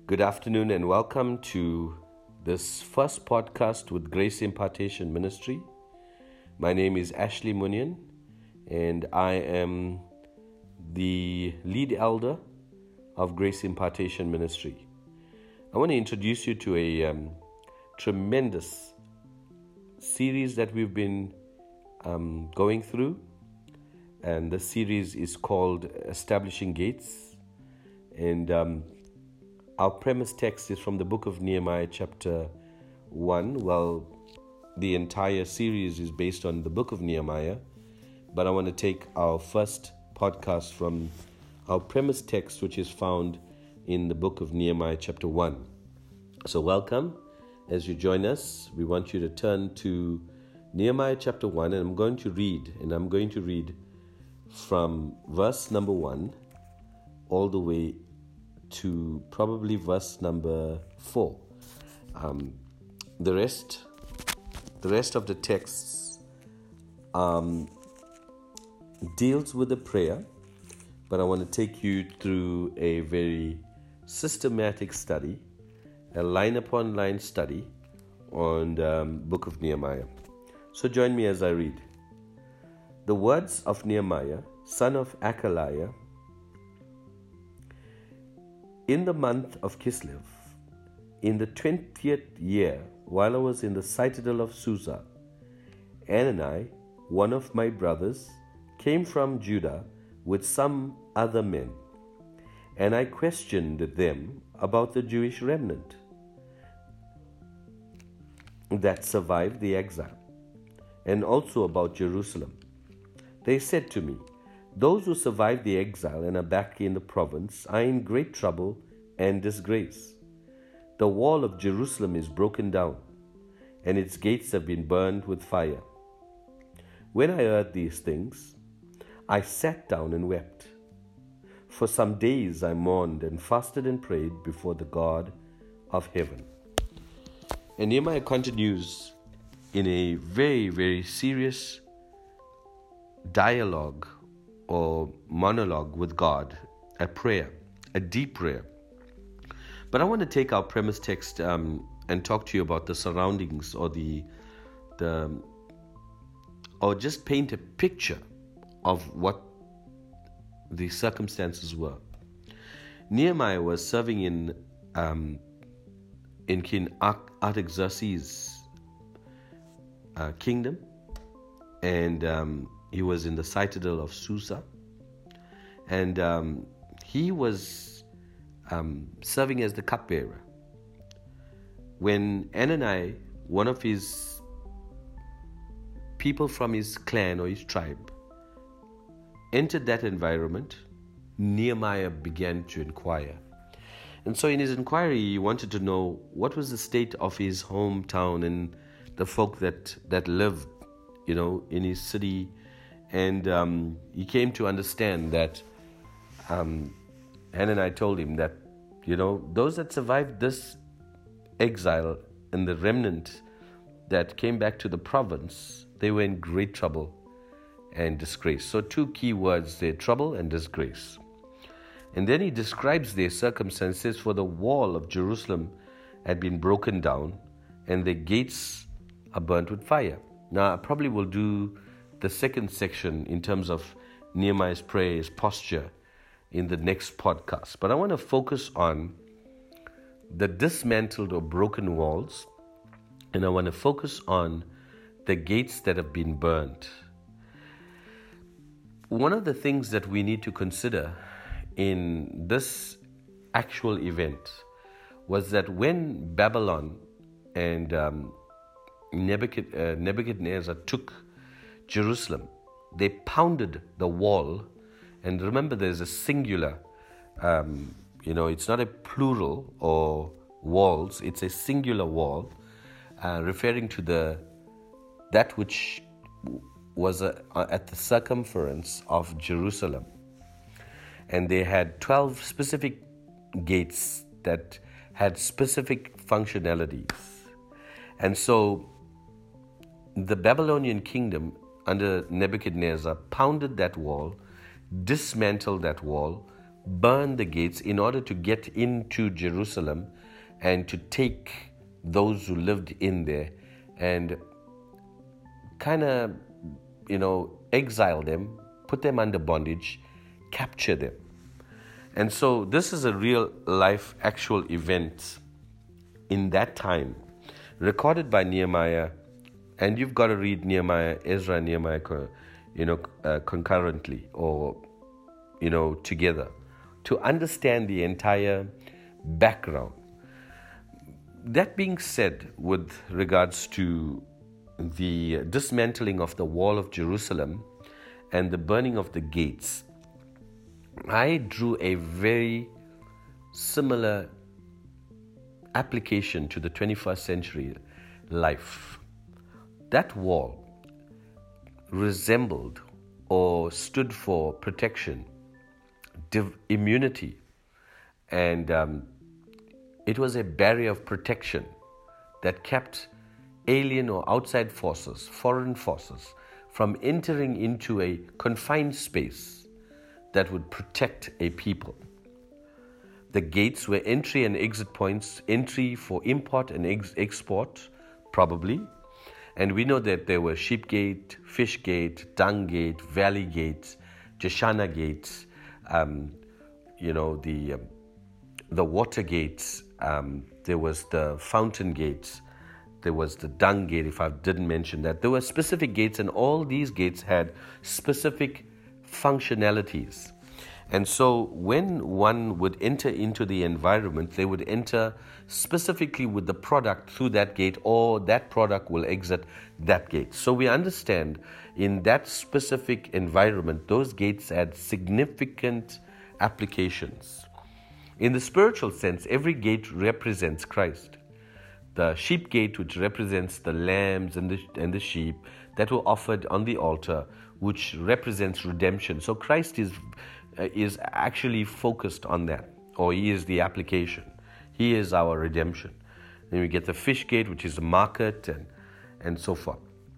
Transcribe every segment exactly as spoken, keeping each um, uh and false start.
Good afternoon and welcome to this first podcast with Grace Impartation Ministry. My name is Ashley Munyan and I am the lead elder of Grace Impartation Ministry. I want to introduce you to a um, tremendous series that we've been um, going through, and the series is called Establishing Gates, and um, our premise text is from the book of Nehemiah chapter one. Well, the entire series is based on the book of Nehemiah, but I want to take our first podcast from our premise text, which is found in the book of Nehemiah chapter one. So welcome. As you join us, we want you to turn to Nehemiah chapter one, and I'm going to read, and I'm going to read from verse number one all the way to probably verse number four. Um, the rest, the rest of the texts um, deals with the prayer, but I want to take you through a very systematic study, a line upon line study on the um, book of Nehemiah. So join me as I read. The words of Nehemiah, son of Akaliah, in the month of Kislev, in the twentieth year, while I was in the citadel of Susa, Anani, one of my brothers, came from Judah with some other men, and I questioned them about the Jewish remnant that survived the exile, and also about Jerusalem. They said to me, "Those who survived the exile and are back in the province are in great trouble and disgrace. The wall of Jerusalem is broken down, and its gates have been burned with fire." When I heard these things, I sat down and wept. For some days I mourned and fasted and prayed before the God of heaven. And Nehemiah continues in a very, very serious dialogue or monologue with God, a prayer, a deep prayer. But I want to take our premise text um, and talk to you about the surroundings or the, the, or just paint a picture of what the circumstances were. Nehemiah was serving in um, in King Artaxerxes' uh, kingdom, and um, he was in the citadel of Susa, and um, he was um, serving as the cupbearer. When Anani, one of his people from his clan or his tribe, entered that environment, Nehemiah began to inquire. And so in his inquiry, he wanted to know what was the state of his hometown and the folk that, that lived, you know, in his city. And um, he came to understand that um, Hanani told him that, you know, those that survived this exile and the remnant that came back to the province, they were in great trouble and disgrace. So two key words there, trouble and disgrace. And then he describes their circumstances. For the wall of Jerusalem had been broken down and the gates are burnt with fire. Now I probably will do the second section in terms of Nehemiah's prayer, his posture, in the next podcast. But I want to focus on the dismantled or broken walls, and I want to focus on the gates that have been burned. One of the things that we need to consider in this actual event was that when Babylon and um, Nebuchadnezzar took Jerusalem, they pounded the wall. And remember, there's a singular, um, you know, it's not a plural or walls, it's a singular wall, uh, referring to the that which was a, at the circumference of Jerusalem. And they had twelve specific gates that had specific functionalities. And so the Babylonian kingdom under Nebuchadnezzar pounded that wall, dismantled that wall, burn the gates in order to get into Jerusalem and to take those who lived in there and kind of, you know, exile them, put them under bondage, capture them. And so this is a real life actual event in that time, recorded by Nehemiah. And you've got to read Nehemiah, Ezra, and Nehemiah, you know, uh, concurrently or, you know, together to understand the entire background. That being said, with regards to the dismantling of the wall of Jerusalem and the burning of the gates, I drew a very similar application to the twenty-first century life. That wall resembled or stood for protection, div- immunity, and um, it was a barrier of protection that kept alien or outside forces, foreign forces, from entering into a confined space that would protect a people. The gates were entry and exit points, entry for import and ex- export, probably. And we know that there were Sheep Gate, Fish Gate, Dung Gate, Valley Gate, Jeshana Gate, um, you know, the, um, the Water Gates, um, there was the Fountain Gates, there was the Dung Gate, if I didn't mention that. There were specific gates, and all these gates had specific functionalities. And so when one would enter into the environment, they would enter specifically with the product through that gate, or that product will exit that gate. So we understand in that specific environment, those gates had significant applications. In the spiritual sense, every gate represents Christ. The sheep gate, which represents the lambs and the, and the sheep that were offered on the altar, which represents redemption. So Christ is uh, is actually focused on that, or he is the application. He is our redemption. Then we get the fish gate, which is the market, and, and so forth.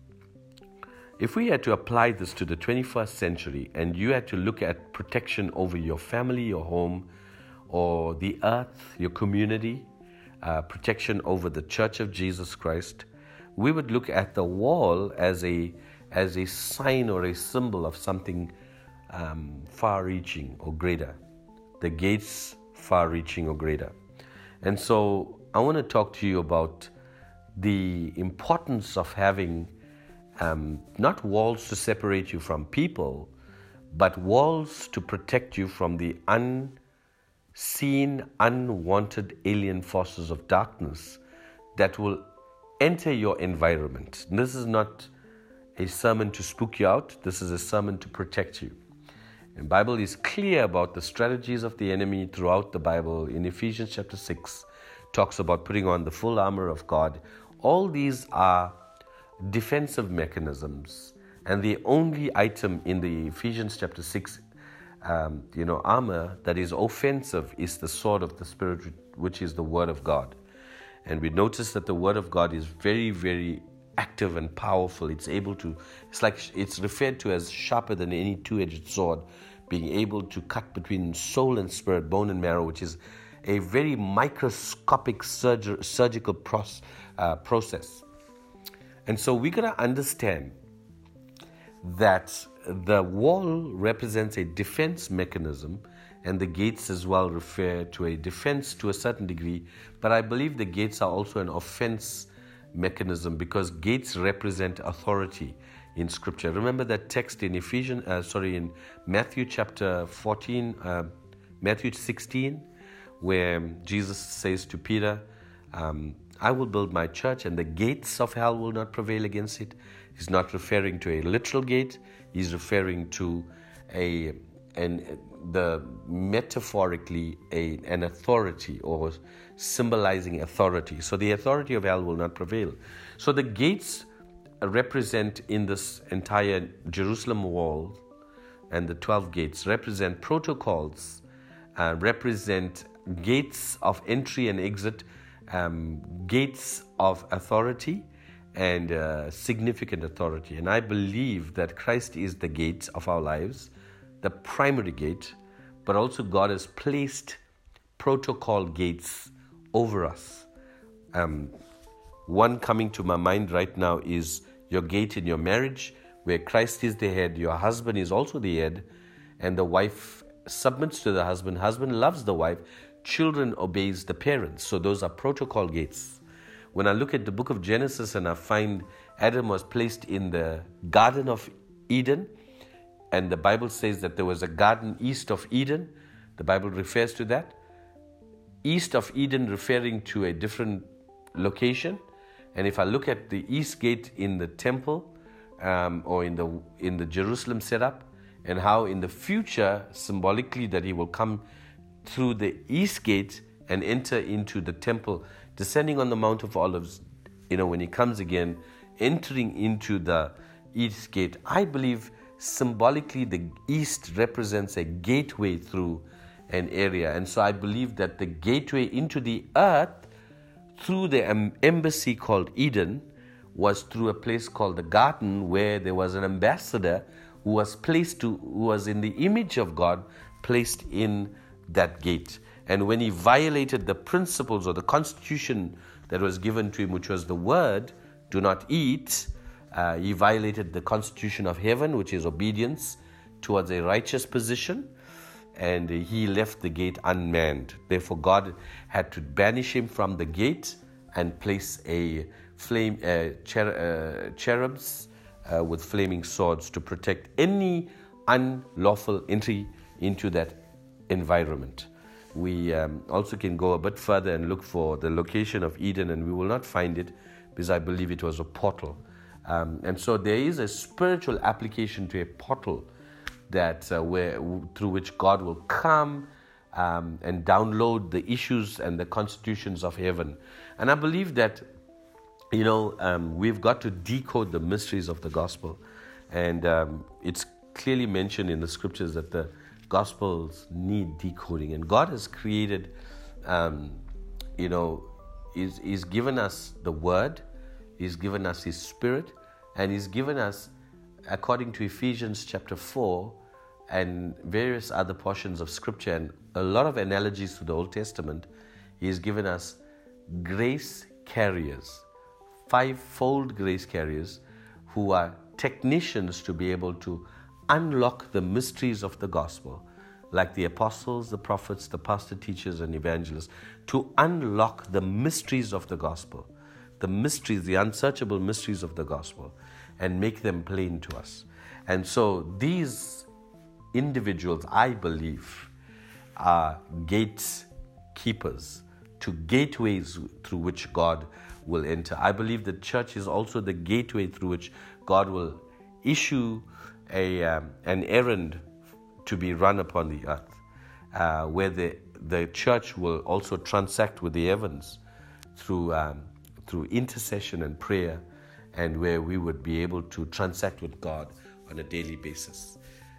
If we had to apply this to the twenty-first century, and you had to look at protection over your family, your home, or the earth, your community, uh, protection over the Church of Jesus Christ, we would look at the wall as a as a sign or a symbol of something um, far-reaching or greater. The gates far-reaching or greater. And so I want to talk to you about the importance of having um, not walls to separate you from people, but walls to protect you from the unseen, unwanted alien forces of darkness that will enter your environment. This is not a sermon to spook you out. This is a sermon to protect you. The Bible is clear about the strategies of the enemy throughout the Bible. In Ephesians chapter six, talks about putting on the full armor of God. All these are defensive mechanisms, and the only item in the Ephesians chapter six, um, you know, armor that is offensive is the sword of the Spirit, which is the Word of God. And we notice that the Word of God is very, very active and powerful. It's able to, it's like, it's referred to as sharper than any two-edged sword, being able to cut between soul and spirit, bone and marrow, which is a very microscopic surg- surgical pros- uh, process. And so we're going to understand that the wall represents a defense mechanism, and the gates as well refer to a defense to a certain degree, but I believe the gates are also an offense mechanism, because gates represent authority in Scripture. Remember that text in Ephesians, uh, sorry, in Matthew chapter fourteen, uh, Matthew sixteen, where Jesus says to Peter, um, I will build my church and the gates of hell will not prevail against it. He's not referring to a literal gate. He's referring to a an the metaphorically a, an authority, or symbolizing authority. So the authority of hell will not prevail. So the gates represent in this entire Jerusalem wall, and the twelve gates represent protocols, uh, represent gates of entry and exit, um, gates of authority, and uh, significant authority. And I believe that Christ is the gate of our lives, the primary gate, but also God has placed protocol gates over us. Um, one coming to my mind right now is your gate in your marriage, where Christ is the head, your husband is also the head, and the wife submits to the husband, husband loves the wife, children obeys the parents. So those are protocol gates. When I look at the book of Genesis and I find Adam was placed in the Garden of Eden, and the Bible says that there was a garden east of Eden, the Bible refers to that. East of Eden referring to a different location. And if I look at the east gate in the temple um, or in the in the Jerusalem setup, and how in the future symbolically that he will come through the east gate and enter into the temple, descending on the Mount of Olives, you know, when he comes again, entering into the east gate. I believe symbolically the east represents a gateway through an area. And so I believe that the gateway into the earth through the embassy called Eden was through a place called the garden, where there was an ambassador who was placed to, who was in the image of God, placed in that gate. And when he violated the principles or the constitution that was given to him, which was the word, do not eat, uh, he violated the constitution of heaven, which is obedience towards a righteous position, and he left the gate unmanned. Therefore, God had to banish him from the gate and place a flame uh, cher- uh, cherubs uh, with flaming swords to protect any unlawful entry into that environment. We um, also can go a bit further and look for the location of Eden, and we will not find it because I believe it was a portal. Um, and so there is a spiritual application to a portal that uh, where through which God will come um, and download the issues and the constitutions of heaven. And I believe that, you know, um, we've got to decode the mysteries of the gospel. And um, it's clearly mentioned in the scriptures that the gospels need decoding. And God has created, um, you know, he's, he's given us the word, he's given us his spirit, and he's given us, according to Ephesians chapter four and various other portions of scripture and a lot of analogies to the Old Testament, he has given us grace carriers, five-fold grace carriers, who are technicians to be able to unlock the mysteries of the gospel, like the apostles, the prophets, the pastor, teachers, and evangelists, to unlock the mysteries of the gospel, the mysteries, the unsearchable mysteries of the gospel, and make them plain to us. And so these individuals, I believe, are gatekeepers to gateways through which God will enter. I believe the church is also the gateway through which God will issue a um, an errand to be run upon the earth, uh, where the the church will also transact with the heavens through um, through intercession and prayer, and where we would be able to transact with God on a daily basis.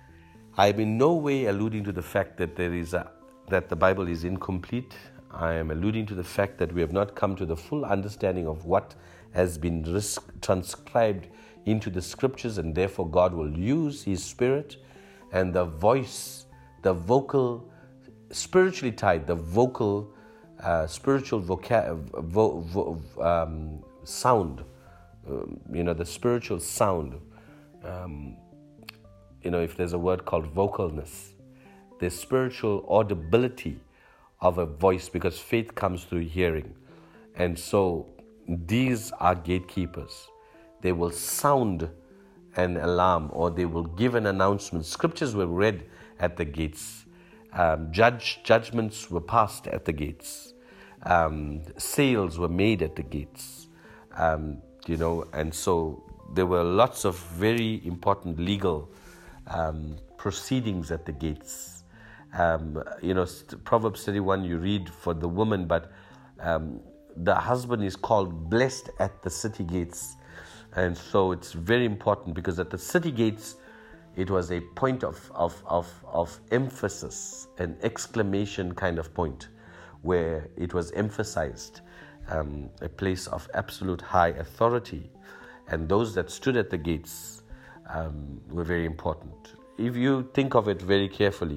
I am in no way alluding to the fact that there is a, that the Bible is incomplete. I am alluding to the fact that we have not come to the full understanding of what has been risk, transcribed into the scriptures, and therefore God will use his spirit and the voice, the vocal, spiritually tied, the vocal, uh, spiritual voca- vo- vo- um, sound, um, you know, the spiritual sound. Um, you know, if there's a word called vocalness, the spiritual audibility of a voice, because faith comes through hearing. And so these are gatekeepers. They will sound an alarm, or they will give an announcement. Scriptures were read at the gates. Um, judge judgments were passed at the gates. Um, sales were made at the gates. Um, you know, and so there were lots of very important legal um, proceedings at the gates. Um, you know, Proverbs thirty-one, you read for the woman, but um, the husband is called blessed at the city gates. And so it's very important, because at the city gates, it was a point of, of, of, of emphasis, an exclamation kind of point, where it was emphasized, um, a place of absolute high authority. And those that stood at the gates um, were very important. If you think of it very carefully,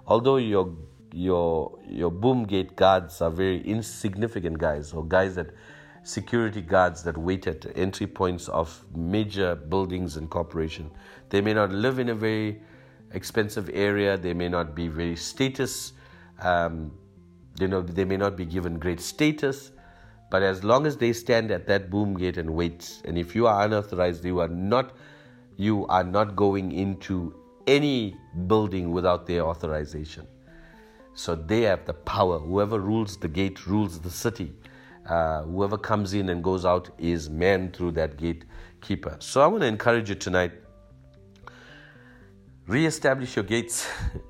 although your your your boom gate guards are very insignificant guys, or guys that security guards that wait at entry points of major buildings and corporation. They may not live in a very expensive area. They may not be very status. Um, you know, they may not be given great status. But as long as they stand at that boom gate and wait, and if you are unauthorized, you are not, you are not going into any building without their authorization. So they have the power. Whoever rules the gate rules the city. Uh, whoever comes in and goes out is man through that gatekeeper. So I want to encourage you tonight, reestablish your gates.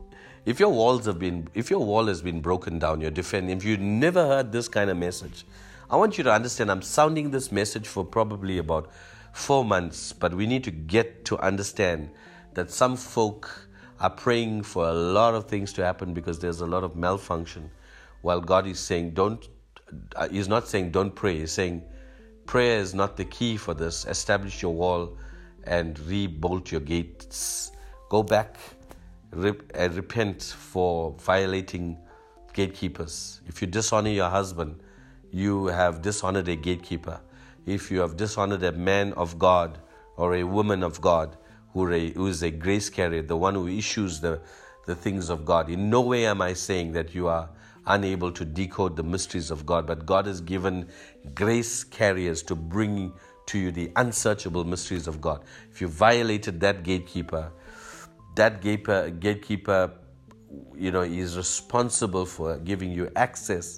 If your walls have been, if your wall has been broken down, you're defending. If you never heard this kind of message, I want you to understand, I'm sounding this message for probably about four months, but we need to get to understand that some folk are praying for a lot of things to happen because there's a lot of malfunction, while God is saying, don't, uh, He's not saying don't pray. He's saying prayer is not the key for this. Establish your wall and re-bolt your gates. Go back rep- and repent for violating gatekeepers. If you dishonor your husband, you have dishonored a gatekeeper. If you have dishonored a man of God or a woman of God who, a, who is a grace carrier, the one who issues the, the things of God, in no way am I saying that you are unable to decode the mysteries of God, but God has given grace carriers to bring to you the unsearchable mysteries of God. If you violated that gatekeeper, that gatekeeper, gatekeeper you know, is responsible for giving you access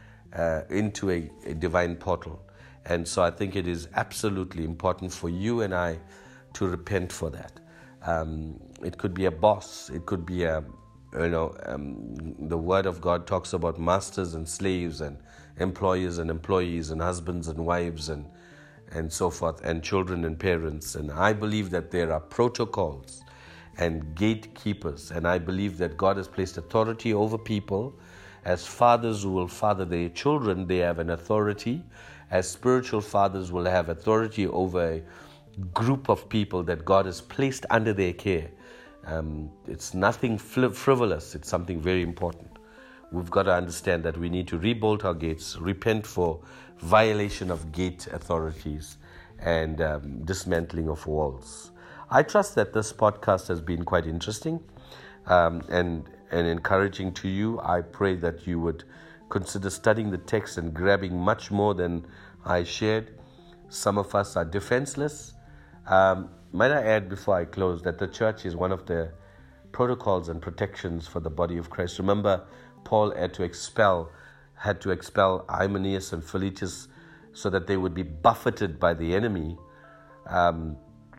uh, into a, a divine portal. And so I think it is absolutely important for you and I to repent for that. Um, it could be a boss. It could be a, you know, um, the Word of God talks about masters and slaves and employers and employees and husbands and wives and and so forth, and children and parents. And I believe that there are protocols and gatekeepers, and I believe that God has placed authority over people. As fathers who will father their children, they have an authority. As spiritual fathers will have authority over a group of people that God has placed under their care. Um, it's nothing frivolous. It's something very important. We've got to understand that we need to rebolt our gates, repent for violation of gate authorities, and um, dismantling of walls. I trust that this podcast has been quite interesting um, and, and encouraging to you. I pray that you would consider studying the text and grabbing much more than I shared. Some of us are defenseless. Um, might I add before I close that the church is one of the protocols and protections for the body of Christ. Remember, Paul had to expel, had to expel Hymenaeus and Philetus so that they would be buffeted by the enemy, um,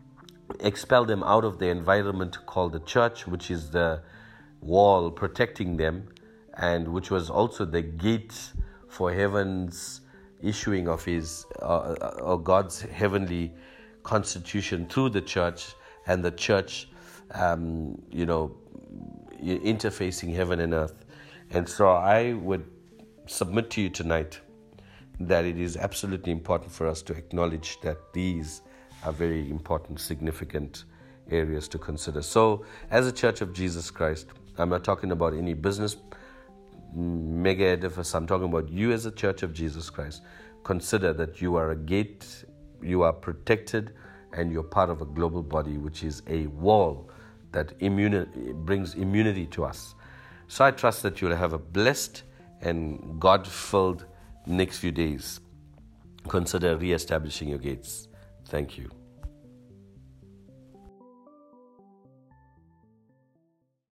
expel them out of the environment called the church, which is the wall protecting them, and which was also the gate for heaven's issuing of his uh, or God's heavenly constitution through the church, and the church, um, you know, interfacing heaven and earth. And so I would submit to you tonight that it is absolutely important for us to acknowledge that these are very important, significant areas to consider. So as a Church of Jesus Christ, I'm not talking about any business mega edifice. I'm talking about you as a Church of Jesus Christ. Consider that you are a gate, you are protected, and you're part of a global body, which is a wall that immuni- brings immunity to us. So I trust that you'll have a blessed and God-filled next few days. Consider re-establishing your gates. Thank you.